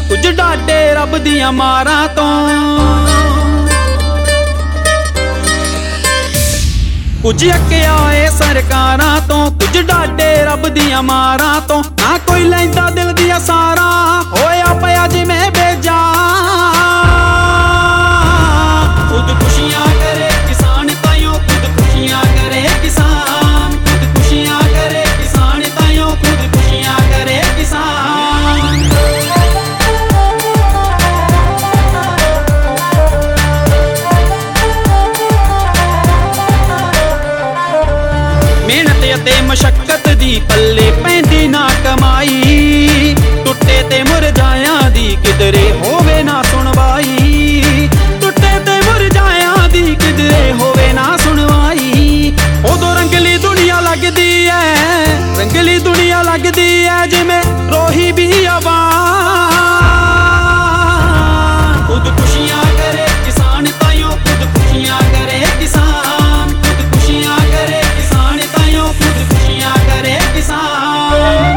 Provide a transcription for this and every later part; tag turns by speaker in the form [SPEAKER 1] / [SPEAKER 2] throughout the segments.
[SPEAKER 1] कुछ डाटे रब दियां मारां तो, कुछ अक्या ए सरकारां तो, कुछ डाटे रब दियां मारां तो। ना कोई लैंदा दिल दिया सारा, होया पिया जिवें बेजा। खुद खुशियां करे किसान ताइयों, खुद खुशियां करे किसान, खुद खुशियां करे किसान ताइयों, खुद खुशियां करे किसान। मेहनत ते मशक्कत दी पल्ले पैंदी ना कमाई, टुटे ते मुरझायां दी किधरे होवे ना सुनवाई, टुटे ते मुरझायां दी किधरे होवे ना सुनवाई। उदों रंगली दुनिया लगदी है, रंगली दुनिया लगदी है जिवें रोही भी आवाज़। खुद खुशियां करे किसान ताइयों, खुद खुशियां करे किसान, खुद खुशियां करे किसान ताइयों, खुद खुशियां करे किसान।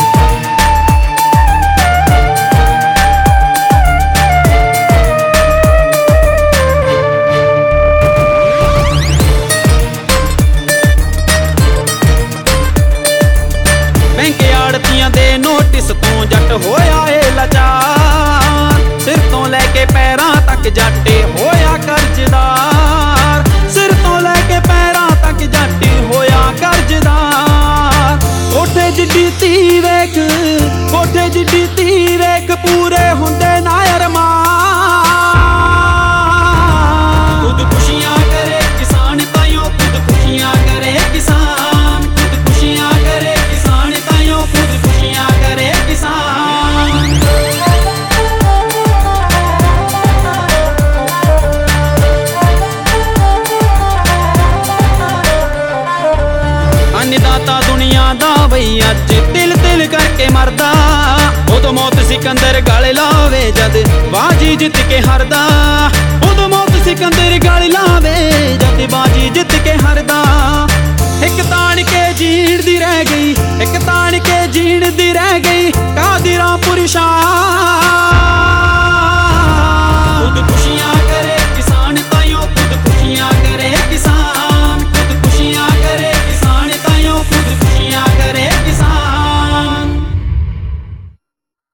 [SPEAKER 1] बैंक आड़तियां दे नोटिस तो जट होया ए लाचार, सिर तो लैके पैरां तक जट होया कर्जदार, सिर तो लैके पैरां तक जट होया कर्जदार। कोठे जिड्डी धी वेख, कोठे जिड्डी धी वेख, पूरे हुंदे ना अरमान। खुद खुशियां करे किसान ताइयों, खुद खुशियां करे किसान, खुद खुशियां करे किसान ताइयों, खुद खुशियां करे किसान। अन्नदाता दुनिया दा बई अज तिल तिल करके मरदा, उदों मौत सिकंदर गल लावे जद बाजी जित के हरदा, उदों मौत सिकंदर गल लावे जद बाजी जित के हरदा। एक तान के जीण दी रह गई, एक तान के जीण दी रह गई, कादिरां पुरशा।